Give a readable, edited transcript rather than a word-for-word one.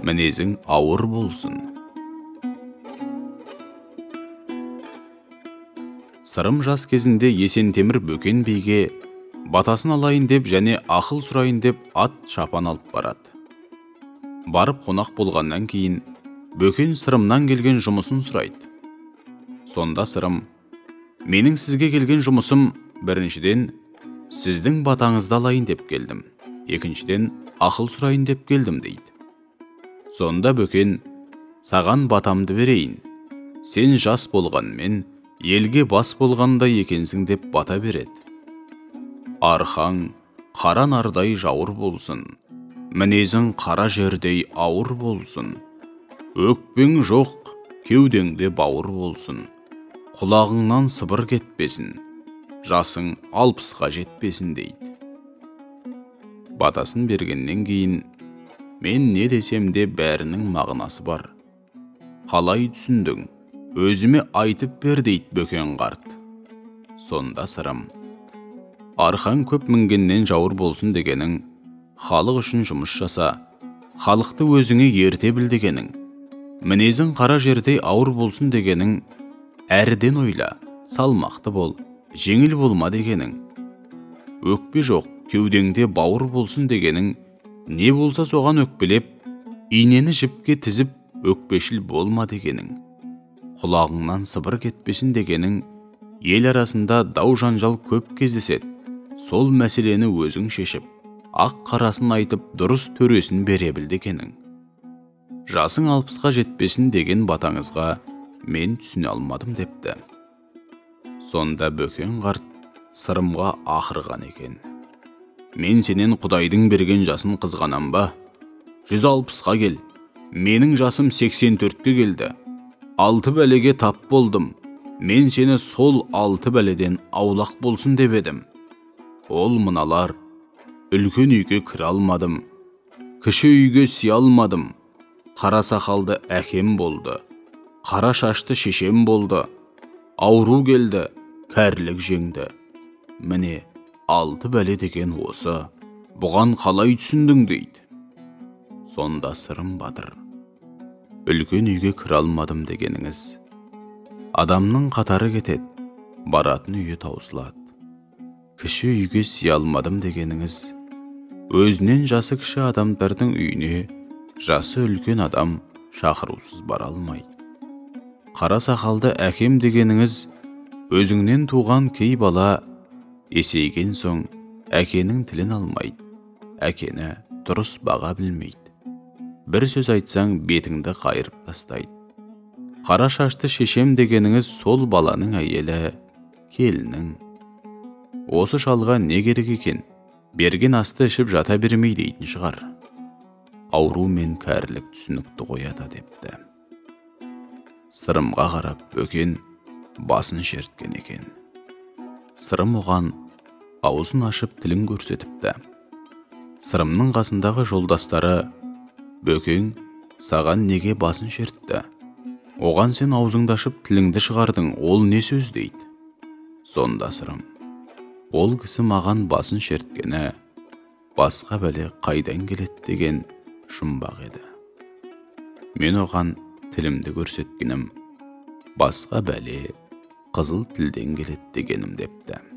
мінезің ауыр болсын. Сырым жас кезінде Есентемір Бөкен биге батасын алайын деп және ақыл сұрайын деп ат шапан алып барады. Барып қонақ болғаннан кейін Бөкен Сырымнан келген жұмысын сұрайды. Сонда Сырым: менің сізге келген жұмысым біріншіден сіздің батаңызды алайын деп келдім, екіншіден ақыл сұрайын деп келдім дейді. Сонда Бөкен: саған батамды берейін, сен жас болғанмен елге бас болғандай екенсің деп бата береді. Арқаң қара нардай жауыр болсын, мінезің қара жердей ауыр болсын, өкпең жоқ, кеудеңде бауыр болсын, құлағыңнан сыбыр кетпесін, жасың 60-қа жетпесін дейді. Батасын бергеннен кейін: мен не десем де бәрінің мағынасы бар. Қалай түсіндің? Өзіме айтып бер дейді Бөкен қарт. Сонда Сырым: арқан көп мінгеннен жауыр болсын дегенің, халық үшін жұмыс жаса, халықты өзіңе ерте біл дегенің, мінезің қара жердей ауыр болсын дегенің, әрден ойла, салмақты бол, жеңіл болма дегенің, өкпе жоқ, кеудеңде бауыр болсын дегенің, не болса соған өкпелеп, инені жіпке тізіп, өкпешіл болма дегенің, құлағыңнан сыбыр кетпесін дегенің, ел арасында дау жанжал көп кездеседі, сол мәселені өзің шешіп, ақ қарасын айтып, дұрыс төресін бере біл дегенің. Жасың 60-қа жетпесін деген батаңызға мен түсіне алмадым депті. Сонда Бөкен қарт Сырымға ақырған екен: мен сенен Құдайдың берген жасын қызғанам ба? 160-қа кел, менің жасым 84-ке келді. 6 бәлеге тап болдым, мен сені сол 6 бәледен аулақ болсын деп едім. Ол мыналар: үлкен үйге кіре алмадым, кіші үйге сия алмадым, қара сақалды әкем болды, қара шашты шешем болды, ауру келді, кәрілік жеңді. Міне 6 бәле деген осы, бұған қалай түсіндің дейді. Сонда Сырым батыр: үлкен үйге кіре алмадым дегеніңіз, адамның қатары кетеді, баратын үйі таусылады. Кіші үйге сия алмадым дегеніңіз, өзінен жасы кіші адамдардың үйіне жасы үлкен адам шақырусыз бара алмайды. Қара сақалды әкем дегеніңіз, өзіңнен туған кей бала есейген соң әкенің тілін алмайды, әкені дұрыс баға білмейді. Бір сөз айтсаң бетіңді қайырып тастайды. Қара шашты шешем дегеніңіз сол баланың әйелі, келінің. Осы шалға не керек екен? Берген асты ішіп жата бермей дейтін шығар. Ауру мен кәрілік түсінікті қояды депті. Сырымға қарап Бөкен басын шерткен екен. Сырым оған аузын ашып тілін көрсетіпті. Сырымның қасындағы жолдастары: Бөкен саған неге басын шертті? Оған сен аузыңды ашып тіліңді шығардың, ол не сөз дейді. Сонда Сырым: ол кісі маған басын шерткені басқа бәле қайдан келеді деген жұмбақ еді. Мен оған тілімді көрсеткенім басқа бәле қызыл тілден келеді дегенім депті.